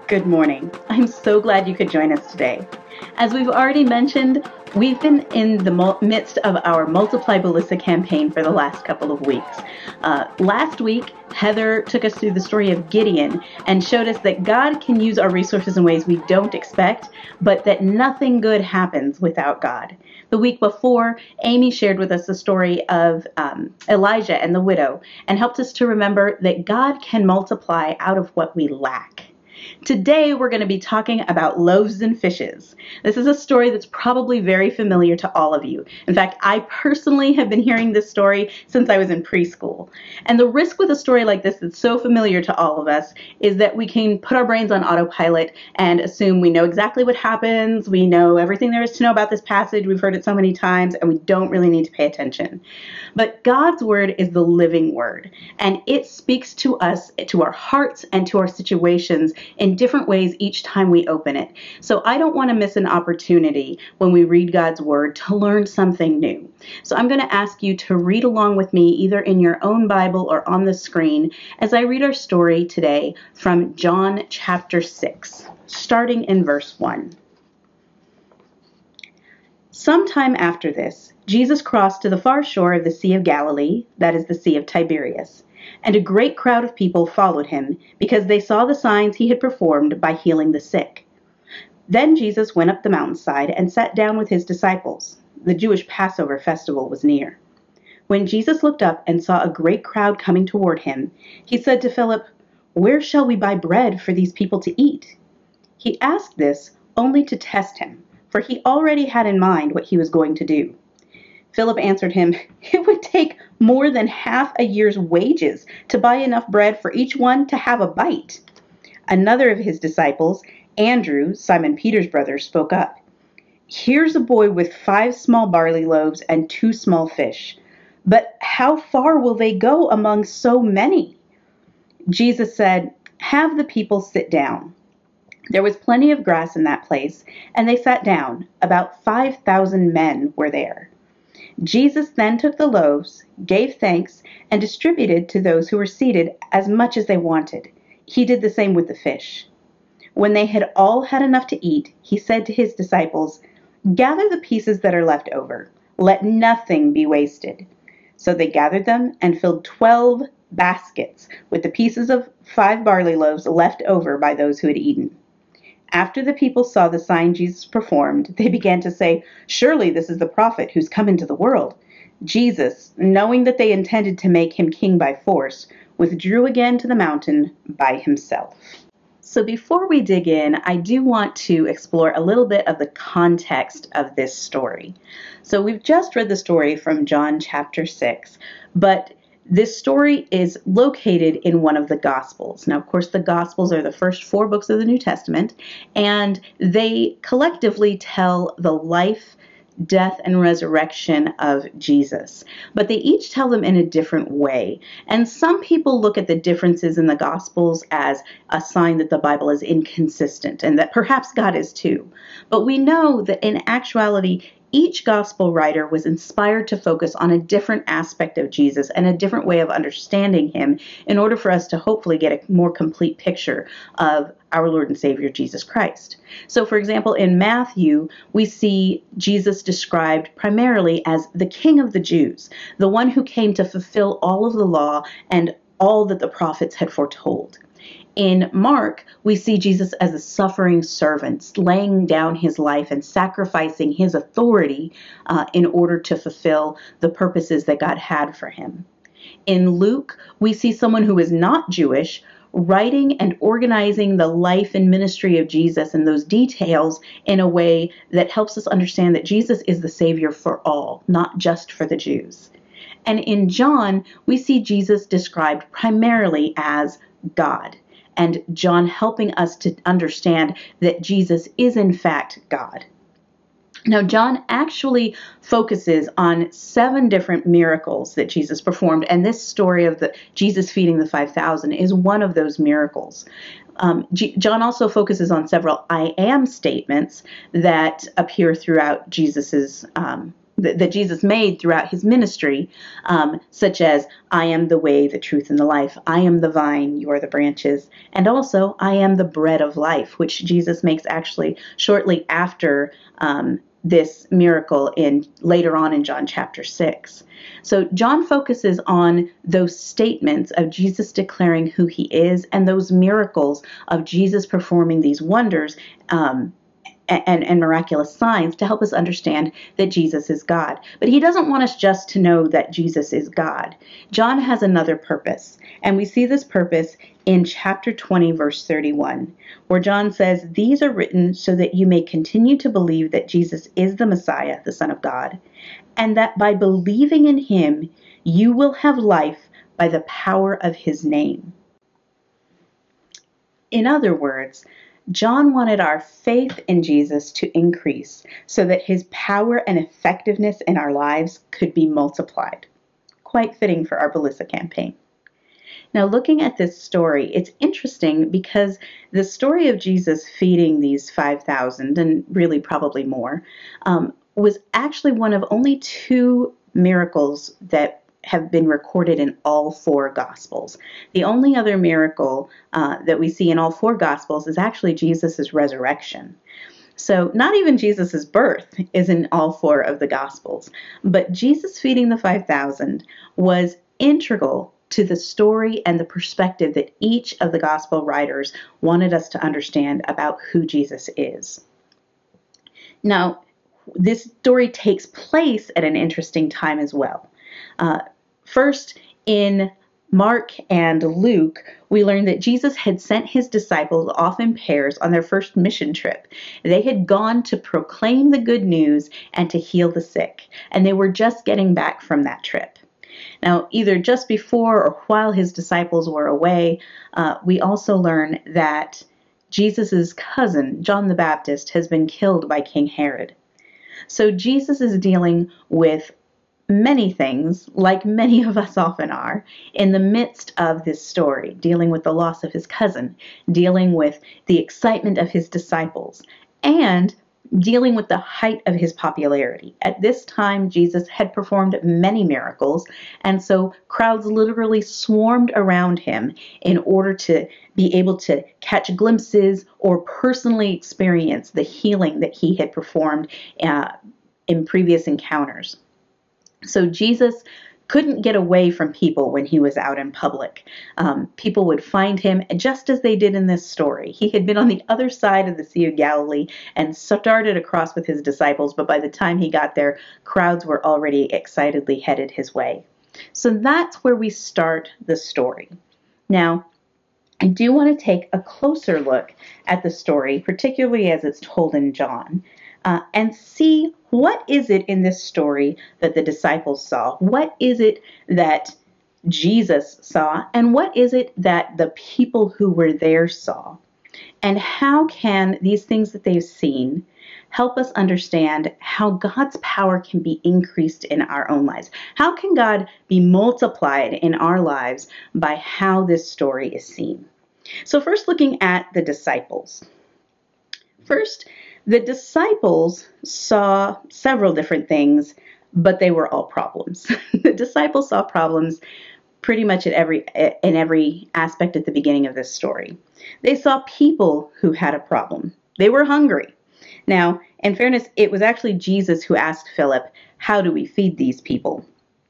Good morning. I'm so glad you could join us today. As we've already mentioned, we've been in the midst of our Multiply Ballista campaign for the last couple of weeks. Last week, Heather took us through the story of Gideon and showed us that God can use our resources in ways we don't expect, but that nothing good happens without God. The week before, Amy shared with us the story of Elijah and the widow and helped us to remember that God can multiply out of what we lack. Today, we're going to be talking about loaves and fishes. This is a story that's probably very familiar to all of you. In fact, I personally have been hearing this story since I was in preschool. And the risk with a story like this that's so familiar to all of us is that we can put our brains on autopilot and assume we know exactly what happens, we know everything there is to know about this passage, we've heard it so many times, and we don't really need to pay attention. But God's word is the living word, and it speaks to us, to our hearts, and to our situations in different ways each time we open it. So I don't want to miss an opportunity when we read God's word to learn something new. So I'm going to ask you to read along with me either in your own Bible or on the screen as I read our story today from John chapter 6, starting in verse 1. Sometime after this, Jesus crossed to the far shore of the Sea of Galilee, that is the Sea of Tiberias, and a great crowd of people followed him because they saw the signs he had performed by healing the sick. Then Jesus went up the mountainside and sat down with his disciples. The Jewish Passover festival was near. When Jesus looked up and saw a great crowd coming toward him, he said to Philip, "Where shall we buy bread for these people to eat?" He asked this only to test him, for he already had in mind what he was going to do. Philip answered him, "It would take more than half a year's wages to buy enough bread for each one to have a bite." Another of his disciples, Andrew, Simon Peter's brother, spoke up. "Here's a boy with 5 small barley loaves and 2 small fish. But how far will they go among so many?" Jesus said, "Have the people sit down." There was plenty of grass in that place, and they sat down. About 5,000 men were there. Jesus then took the loaves, gave thanks, and distributed to those who were seated as much as they wanted. He did the same with the fish. When they had all had enough to eat, he said to his disciples, "Gather the pieces that are left over. Let nothing be wasted." So they gathered them and filled 12 baskets with the pieces of 5 barley loaves left over by those who had eaten. After the people saw the sign Jesus performed, they began to say, "Surely this is the prophet who's come into the world." Jesus, knowing that they intended to make him king by force, withdrew again to the mountain by himself. So before we dig in, I do want to explore a little bit of the context of this story. So we've just read the story from John chapter 6, but this story is located in one of the Gospels. Now, of course, the Gospels are the first 4 books of the New Testament, and they collectively tell the life, death, and resurrection of Jesus. But they each tell them in a different way. And some people look at the differences in the Gospels as a sign that the Bible is inconsistent and that perhaps God is too. But we know that in actuality, each gospel writer was inspired to focus on a different aspect of Jesus and a different way of understanding him in order for us to hopefully get a more complete picture of our Lord and Savior Jesus Christ. So, for example, in Matthew, we see Jesus described primarily as the King of the Jews, the one who came to fulfill all of the law and all that the prophets had foretold. In Mark, we see Jesus as a suffering servant, laying down his life and sacrificing his authority in order to fulfill the purposes that God had for him. In Luke, we see someone who is not Jewish writing and organizing the life and ministry of Jesus and those details in a way that helps us understand that Jesus is the Savior for all, not just for the Jews. And in John, we see Jesus described primarily as God, and John helping us to understand that Jesus is in fact God. Now, John actually focuses on 7 different miracles that Jesus performed, and this story of Jesus feeding the 5,000 is one of those miracles. John also focuses on several I am statements that appear throughout Jesus's that Jesus made throughout his ministry, such as, I am the way, the truth, and the life. I am the vine, you are the branches. And also, I am the bread of life, which Jesus makes actually shortly after this miracle later on in John chapter 6. So John focuses on those statements of Jesus declaring who he is and those miracles of Jesus performing these wonders and miraculous signs to help us understand that Jesus is God. But he doesn't want us just to know that Jesus is God. John has another purpose, and we see this purpose in chapter 20, verse 31, where John says, "These are written so that you may continue to believe that Jesus is the Messiah, the Son of God, and that by believing in him, you will have life by the power of his name." In other words, John wanted our faith in Jesus to increase so that his power and effectiveness in our lives could be multiplied. Quite fitting for our Belissa campaign. Now, looking at this story, it's interesting because the story of Jesus feeding these 5,000, and really probably more, was actually one of only 2 miracles that have been recorded in all 4 Gospels. The only other miracle that we see in all 4 Gospels is actually Jesus' resurrection. So not even Jesus' birth is in all 4 of the Gospels, but Jesus feeding the 5,000 was integral to the story and the perspective that each of the Gospel writers wanted us to understand about who Jesus is. Now, this story takes place at an interesting time as well. First, in Mark and Luke, we learn that Jesus had sent his disciples off in pairs on their first mission trip. They had gone to proclaim the good news and to heal the sick, and they were just getting back from that trip. Now, either just before or while his disciples were away, we also learn that Jesus' cousin, John the Baptist, has been killed by King Herod. So Jesus is dealing with many things, like many of us often are, in the midst of this story, dealing with the loss of his cousin, dealing with the excitement of his disciples, and dealing with the height of his popularity. At this time, Jesus had performed many miracles, and so crowds literally swarmed around him in order to be able to catch glimpses or personally experience the healing that he had performed in previous encounters. So Jesus couldn't get away from people when he was out in public. People would find him just as they did in this story. He had been on the other side of the Sea of Galilee and started across with his disciples, but by the time he got there, crowds were already excitedly headed his way. So that's where we start the story. Now, I do want to take a closer look at the story, particularly as it's told in John, and see what is it in this story that the disciples saw? What is it that Jesus saw? And what is it that the people who were there saw? And how can these things that they've seen help us understand how God's power can be increased in our own lives? How can God be multiplied in our lives by how this story is seen? So first, looking at the disciples. First, the disciples saw several different things, but they were all problems. The disciples saw problems pretty much in every aspect at the beginning of this story. They saw people who had a problem. They were hungry. Now, in fairness, it was actually Jesus who asked Philip, "How do we feed these people?"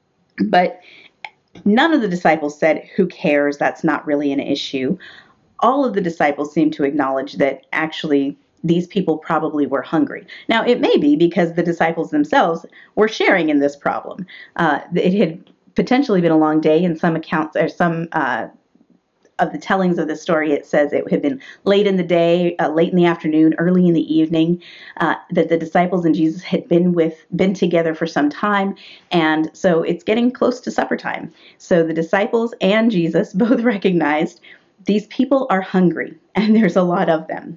But none of the disciples said, "Who cares? That's not really an issue." All of the disciples seemed to acknowledge that actually these people probably were hungry. Now, it may be because the disciples themselves were sharing in this problem. It had potentially been a long day. In some accounts, or some of the tellings of the story, it says it had been late in the day, late in the afternoon, early in the evening, that the disciples and Jesus had been together for some time, and so it's getting close to supper time. So the disciples and Jesus both recognized these people are hungry, and there's a lot of them.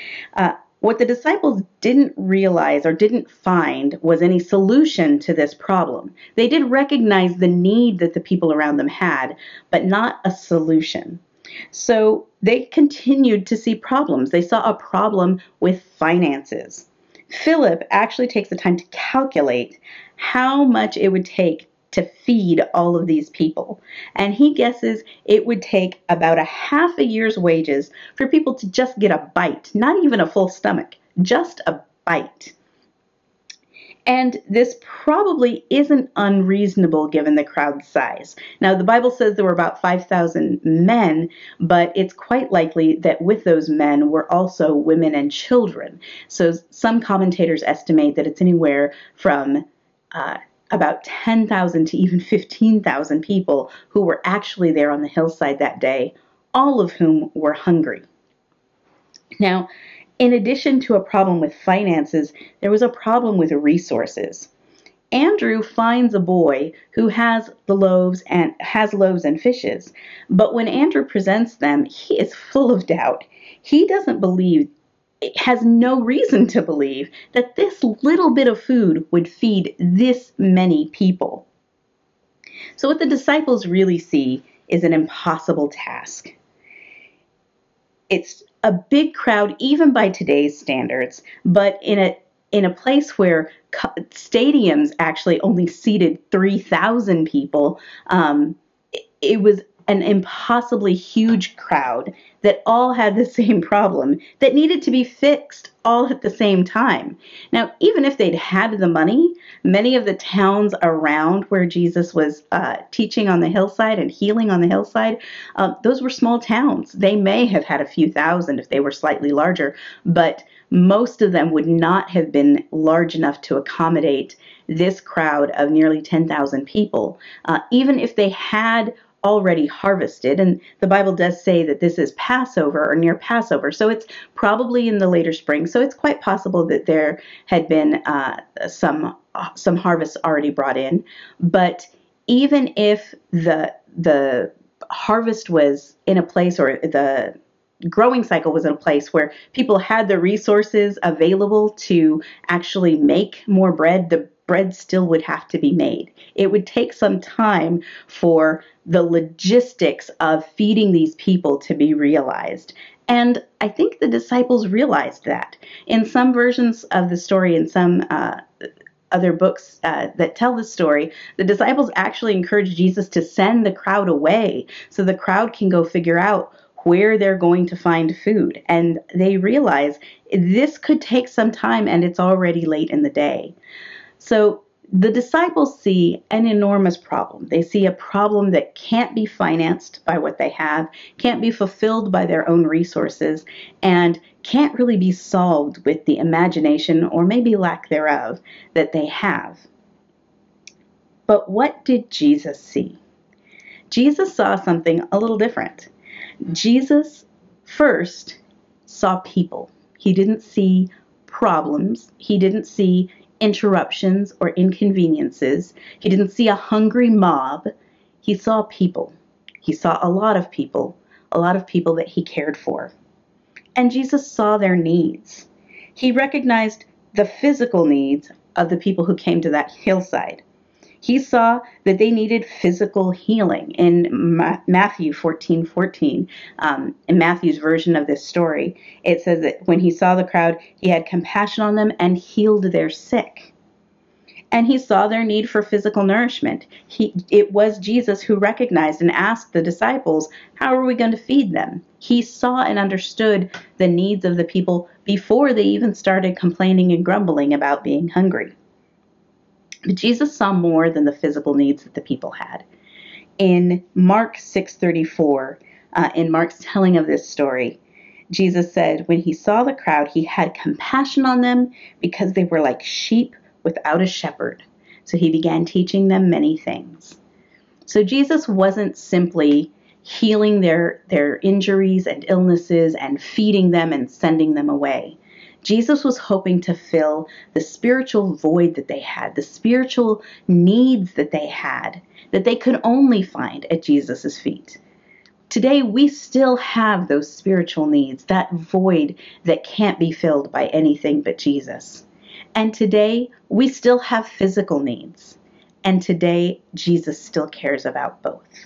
What the disciples didn't realize or didn't find was any solution to this problem. They did recognize the need that the people around them had, but not a solution. So they continued to see problems. They saw a problem with finances. Philip actually takes the time to calculate how much it would take to feed all of these people. And he guesses it would take about a half a year's wages for people to just get a bite, not even a full stomach, just a bite. And this probably isn't unreasonable given the crowd size. Now, the Bible says there were about 5,000 men, but it's quite likely that with those men were also women and children. So some commentators estimate that it's anywhere from about 10,000 to even 15,000 people who were actually there on the hillside that day, all of whom were hungry. Now, in addition to a problem with finances, there was a problem with resources. Andrew finds a boy who has loaves and fishes, but when Andrew presents them, he is full of doubt. He doesn't believe, has no reason to believe that this little bit of food would feed this many people. So what the disciples really see is an impossible task. It's a big crowd, even by today's standards, but in a place where stadiums actually only seated 3,000 people, it was an impossibly huge crowd that all had the same problem that needed to be fixed all at the same time. Now, even if they'd had the money, many of the towns around where Jesus was teaching on the hillside and healing on the hillside, those were small towns. They may have had a few thousand if they were slightly larger, but most of them would not have been large enough to accommodate this crowd of nearly 10,000 people, even if they had already harvested. And the Bible does say that this is Passover or near Passover, so it's probably in the later spring. So it's quite possible that there had been some harvests already brought in. But even if the harvest was in a place, or the growing cycle was in a place where people had the resources available to actually make more bread, the bread still would have to be made. It would take some time for the logistics of feeding these people to be realized. And I think the disciples realized that. In some versions of the story, in some other books that tell the story, the disciples actually encourage Jesus to send the crowd away so the crowd can go figure out where they're going to find food. And they realize this could take some time and it's already late in the day. So the disciples see an enormous problem. They see a problem that can't be financed by what they have, can't be fulfilled by their own resources, and can't really be solved with the imagination, or maybe lack thereof, that they have. But what did Jesus see? Jesus saw something a little different. Jesus first saw people. He didn't see problems. He didn't see interruptions or inconveniences. He didn't see a hungry mob. He saw people. He saw a lot of people that he cared for. And Jesus saw their needs. He recognized the physical needs of the people who came to that hillside. He saw that they needed physical healing. In Matthew 14:14, in Matthew's version of this story, it says that when he saw the crowd, he had compassion on them and healed their sick. And he saw their need for physical nourishment. It was Jesus who recognized and asked the disciples, how are we going to feed them? He saw and understood the needs of the people before they even started complaining and grumbling about being hungry. But Jesus saw more than the physical needs that the people had. In Mark 6:34, in Mark's telling of this story, Jesus said, when he saw the crowd, he had compassion on them because they were like sheep without a shepherd. So he began teaching them many things. So Jesus wasn't simply healing their injuries and illnesses and feeding them and sending them away. Jesus was hoping to fill the spiritual void that they had, the spiritual needs that they had, that they could only find at Jesus' feet. Today, we still have those spiritual needs, that void that can't be filled by anything but Jesus. And today, we still have physical needs. And today, Jesus still cares about both.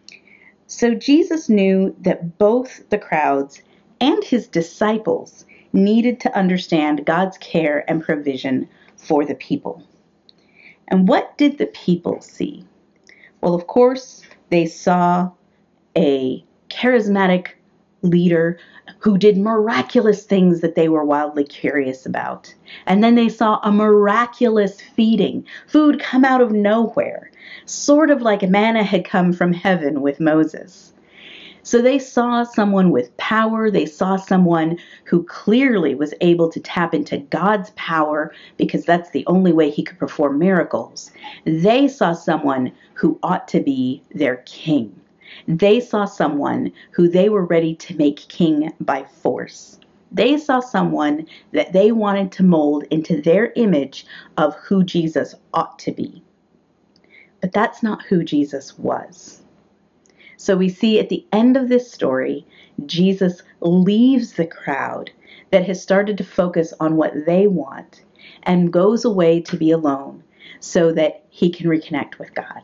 So Jesus knew that both the crowds and his disciples needed to understand God's care and provision for the people. And what did the people see? Well, of course, they saw a charismatic leader who did miraculous things that they were wildly curious about. And then they saw a miraculous feeding, food come out of nowhere, sort of like manna had come from heaven with Moses. So they saw someone with power. They saw someone who clearly was able to tap into God's power because that's the only way he could perform miracles. They saw someone who ought to be their king. They saw someone who they were ready to make king by force. They saw someone that they wanted to mold into their image of who Jesus ought to be. But that's not who Jesus was. So we see at the end of this story, Jesus leaves the crowd that has started to focus on what they want and goes away to be alone so that he can reconnect with God.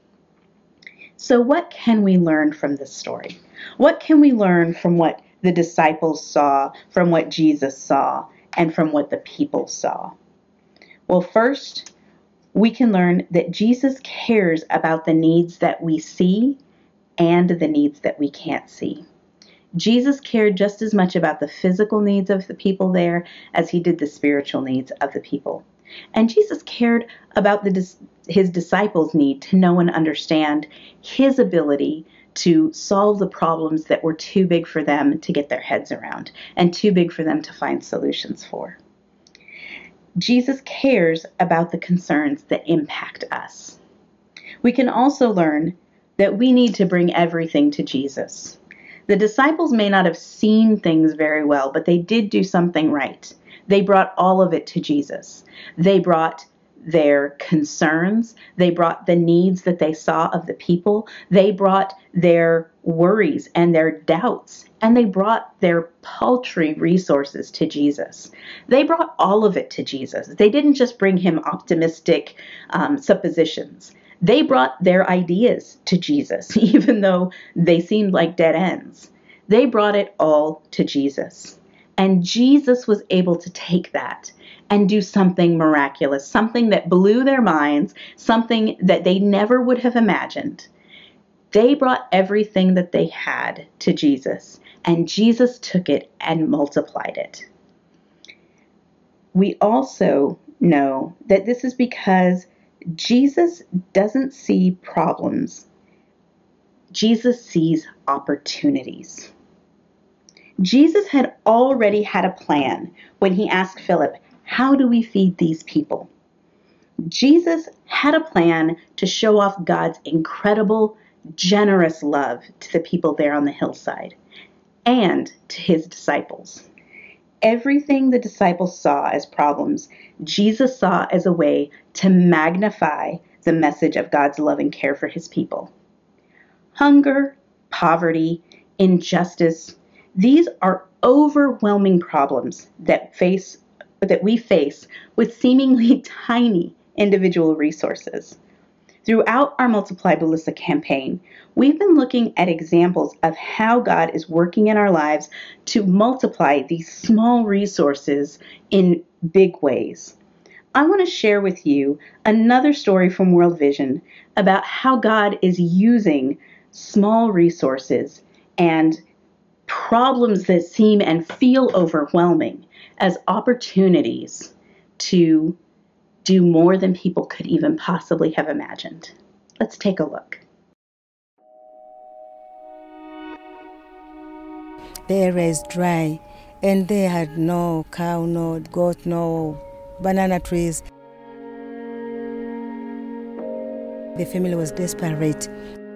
So what can we learn from this story? What can we learn from what the disciples saw, from what Jesus saw, and from what the people saw? Well, first, we can learn that Jesus cares about the needs that we see and the needs that we can't see. Jesus cared just as much about the physical needs of the people there as he did the spiritual needs of the people. And Jesus cared about his disciples' need to know and understand his ability to solve the problems that were too big for them to get their heads around and too big for them to find solutions for. Jesus cares about the concerns that impact us. We can also learn that we need to bring everything to Jesus. The disciples may not have seen things very well, but they did do something right. They brought all of it to Jesus. They brought their concerns. They brought the needs that they saw of the people. They brought their worries and their doubts, and they brought their paltry resources to Jesus. They brought all of it to Jesus. They didn't just bring him optimistic suppositions. They brought their ideas to Jesus, even though they seemed like dead ends. They brought it all to Jesus. And Jesus was able to take that and do something miraculous, something that blew their minds, something that they never would have imagined. They brought everything that they had to Jesus, and Jesus took it and multiplied it. We also know that this is because Jesus doesn't see problems. Jesus sees opportunities. Jesus had already had a plan when he asked Philip, "How do we feed these people?" Jesus had a plan to show off God's incredible, generous love to the people there on the hillside and to his disciples. Everything the disciples saw as problems, Jesus saw as a way to magnify the message of God's love and care for his people. Hunger, poverty, injustice, these are overwhelming problems that we face with seemingly tiny individual resources. Throughout our Multiply Ballista campaign, we've been looking at examples of how God is working in our lives to multiply these small resources in big ways. I want to share with you another story from World Vision about how God is using small resources and problems that seem and feel overwhelming as opportunities to do more than people could even possibly have imagined. Let's take a look. The area is dry, and they had no cow, no goat, no banana trees. The family was desperate.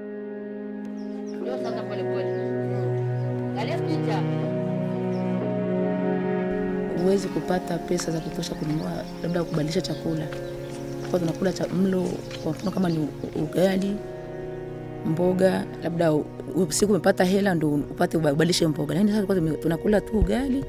Huwezi kupata pesa za kutosha kununua labda kubadilisha chakula. Kwa tunakula mlo kwa mfano kama ni ugali, mboga, labda usiku umepata hela ndo upate ubadilishe mboga. Lakini sasa tunakula tu ugali.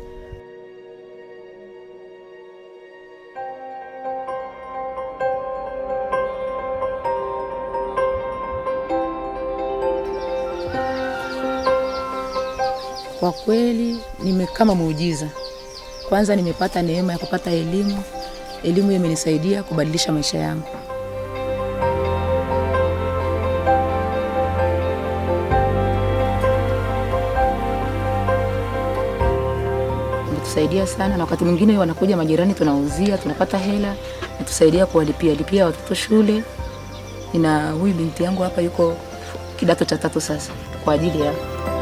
Kwa kweli kama muujiza. Kwanza nimepata neema ya kupata elimu. Elimu imenisaidia kubadilisha maisha yangu. Imetusaidia sana, na wakati mwingine wanakuja majirani tunauzia, tunapata hela, imetusaidia kuwalipia watoto shule. Nina huyu binti yangu hapa yuko kidato cha 3 sasa kwa ajili ya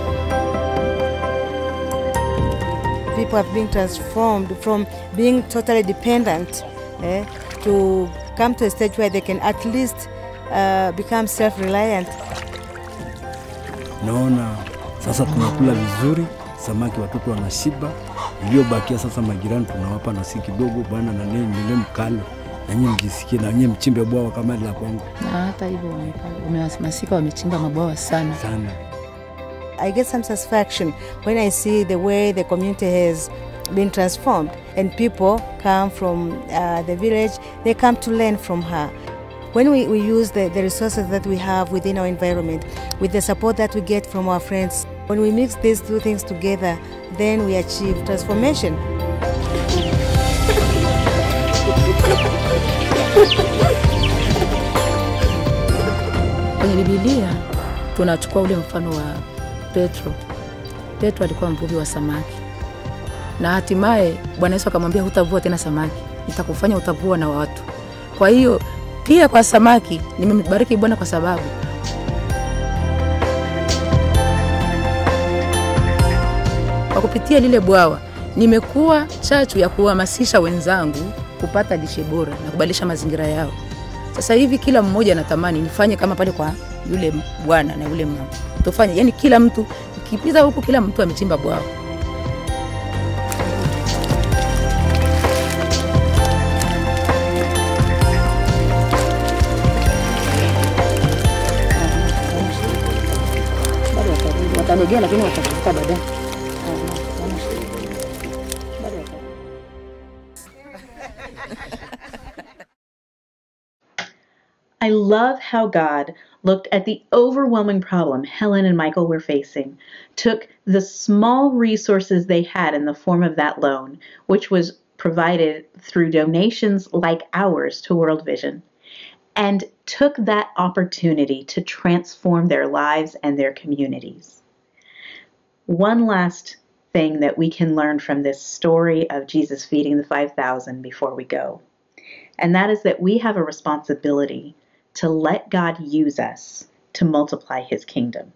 people have been transformed from being totally dependent to come to a stage where they can at least become self-reliant. Naona sasa tunakula vizuri, samaki watoto wanashiba, iliyobakia sasa majirani tunawapa na si kidogo, bwana na nile mkale, na nyinyi mjisikie, na nyinyi mchimbe bwawa kama la kwangu. Na hata hivyo wamehamasika, wamechimba mabwawa sana. I get some satisfaction when I see the way the community has been transformed, and people come from the village, they come to learn from her. When we use the resources that we have within our environment, with the support that we get from our friends, when we mix these two things together, then we achieve transformation. Kwenye Biblia tunachukua ule mfano wa Petro. Petro alikuwa mvuvi wa samaki. Na hatimaye Bwana Yesu akamwambia hutavua tena samaki, nitakufanya utavua na watu. Kwa hiyo pia kwa samaki nimembariki Bwana kwa sababu kwa kupitia lile bwawa nimekuwa chachu ya kuhamasisha wenzangu kupata lishe bora na kubadilisha mazingira yao. Sasa hivi kila mmoja anatamani nifanye kama pale kwa yule bwana na yule mama. Tufanye, yani kila mtu ukipita huko kila mtu amechimba bwawa. Watanogea lakini watafuta baadaye. I love how God looked at the overwhelming problem Helen and Michael were facing, took the small resources they had in the form of that loan, which was provided through donations like ours to World Vision, and took that opportunity to transform their lives and their communities. One last thing that we can learn from this story of Jesus feeding the 5,000 before we go, and that is that we have a responsibility to let God use us to multiply his kingdom.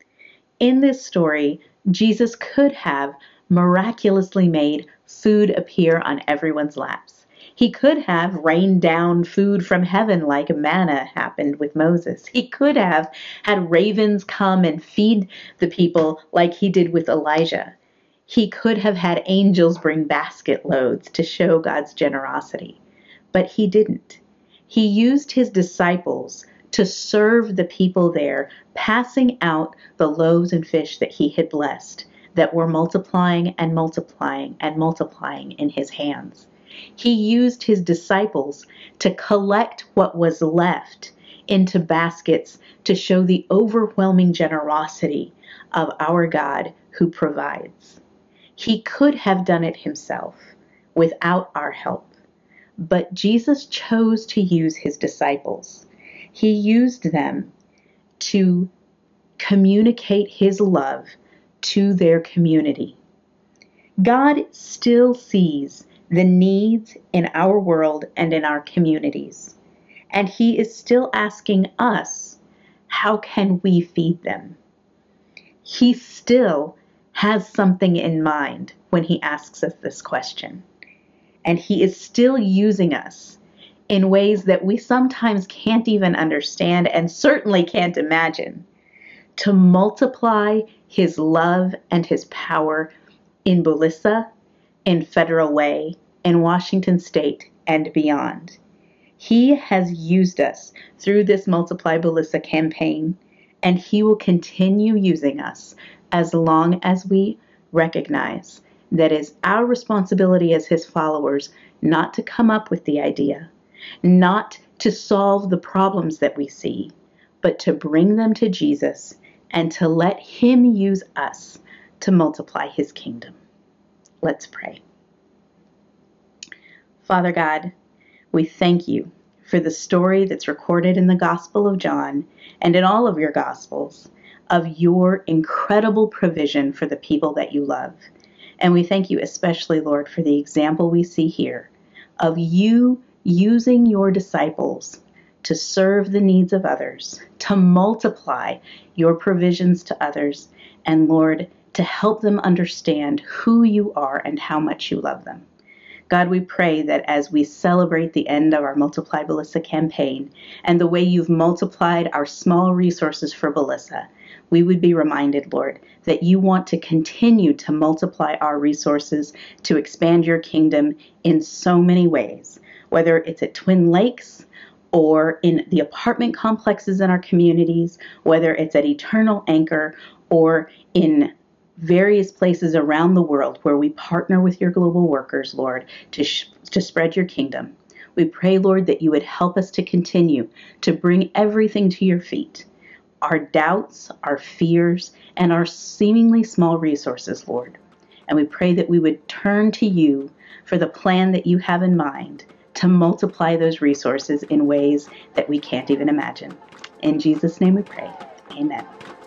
In this story, Jesus could have miraculously made food appear on everyone's laps. He could have rained down food from heaven like manna happened with Moses. He could have had ravens come and feed the people like he did with Elijah. He could have had angels bring basket loads to show God's generosity. But he didn't. He used his disciples to serve the people there, passing out the loaves and fish that he had blessed, that were multiplying and multiplying and multiplying in his hands. He used his disciples to collect what was left into baskets to show the overwhelming generosity of our God who provides. He could have done it himself without our help. But Jesus chose to use his disciples. He used them to communicate his love to their community. God still sees the needs in our world and in our communities, and he is still asking us, how can we feed them? He still has something in mind when he asks us this question. And he is still using us in ways that we sometimes can't even understand and certainly can't imagine to multiply his love and his power in Bulissa, in Federal Way, in Washington State, and beyond. He has used us through this Multiply Bulissa campaign, and he will continue using us as long as we recognize that is our responsibility as his followers not to come up with the idea, not to solve the problems that we see, but to bring them to Jesus and to let him use us to multiply his kingdom. Let's pray. Father God, we thank you for the story that's recorded in the Gospel of John and in all of your Gospels of your incredible provision for the people that you love. And we thank you especially, Lord, for the example we see here of you using your disciples to serve the needs of others, to multiply your provisions to others, and Lord, to help them understand who you are and how much you love them. God, we pray that as we celebrate the end of our Multiply Bellissa campaign and the way you've multiplied our small resources for Bellissa, we would be reminded, Lord, that you want to continue to multiply our resources to expand your kingdom in so many ways, whether it's at Twin Lakes or in the apartment complexes in our communities, whether it's at Eternal Anchor or in various places around the world where we partner with your global workers, Lord, to spread your kingdom. We pray, Lord, that you would help us to continue to bring everything to your feet, our doubts, our fears, and our seemingly small resources, Lord. And we pray that we would turn to you for the plan that you have in mind to multiply those resources in ways that we can't even imagine. In Jesus' name we pray. Amen.